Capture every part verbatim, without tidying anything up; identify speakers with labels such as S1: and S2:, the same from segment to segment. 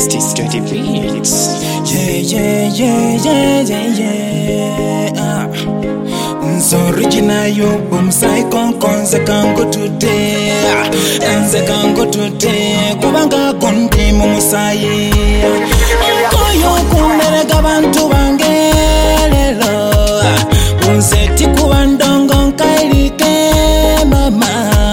S1: Justice to the beats.
S2: Yeah, yeah, yeah, yeah, yeah, yeah. Uh. So original you boom psycho konze kango today. Enze kango today. Kubanga kundi mu musayi. Koyo kumere gabantu bange lelo. Unzeti kuwandongo nkailike mama.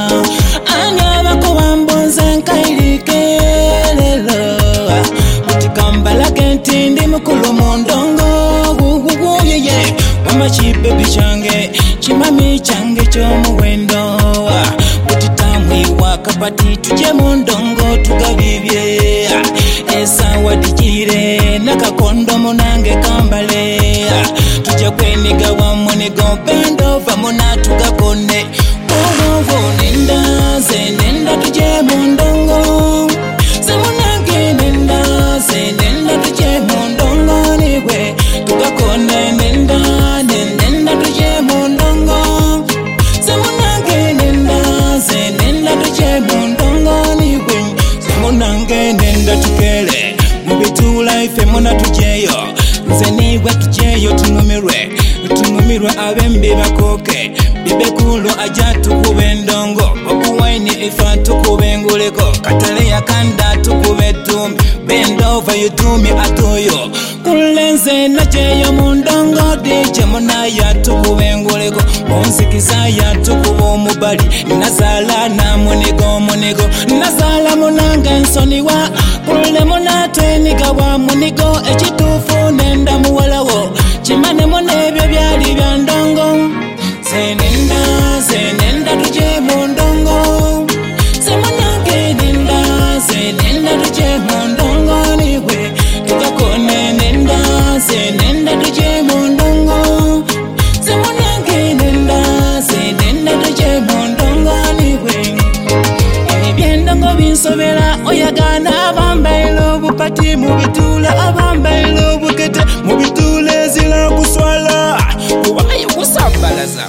S2: Anyaba kuwambonze nkailike lelo. Mutikambala kentindi mukulu mondongo. Gugugu ye ye. Mama chibebi change, chimami change chomuwendo. Mutitamwi wakapati tuje mondongo tugabibye. Esa wadikire nakakondo munange kambale. Tujya kweniga wa munigo bendo vamuna tugakone. Wowo nenda ze nenda tuje mondongo. Semunange nenda ze nenda tuje mondongo niwe tugakone nenda nenda tuje mondongo. Semunange nenda ze nenda tuje mondongo niwe semunange nenda tukele mubitula ife muna tujeyo. Nze niwe tujeyo tunumirwe tunumirwe abembi bakoke bibekulu aja tukube ndongo okuwaini ifa tukube nguleko katale yakanda tukube tumbi bend over you do me atoyo kulenze najeyo mundongo dije muna ya tukube nguleko onsikiza ya tukube omubali nazala na munigo munigo nazala munanga nsoniwa kule muna tweniga wa munigo ekitufu nenda muwalawo chimane munebyo byali bya ndongo. Senenda senenda tuje mondongo. Semunange nenda senenda tuje mondongo niwe tukakone nenda senenda tuje mondongo. Semunange nenda senenda tuje mondongo niwe ebyendongo binsobera oyagana abambailo bupati mubitula abambailo bukete mubitule zila kuswala kubayo kusambalaza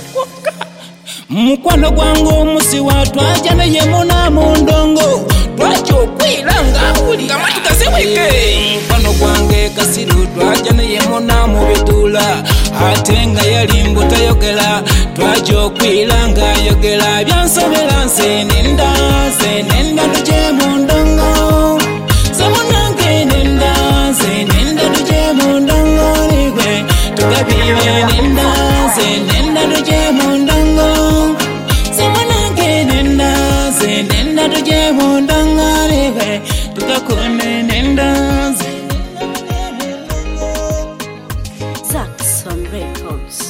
S2: mukwano gwangu omusi watwaja naye muna mundongo twajo kwilanga uli kama tukaseweke mukwano gwange kasiru twaja naye muna mubitula atenga yalimbu tayogela twajo kwilanga yogela byansobera nsenenda senenda tuje mundongo. Semunange nenda senenda tuje mundongo niwe tugabiwe nenda senenda tuje mundongo. Semunange nenda senenda tuje mundongo niwe tukakone nenda
S3: Zaxxon Records.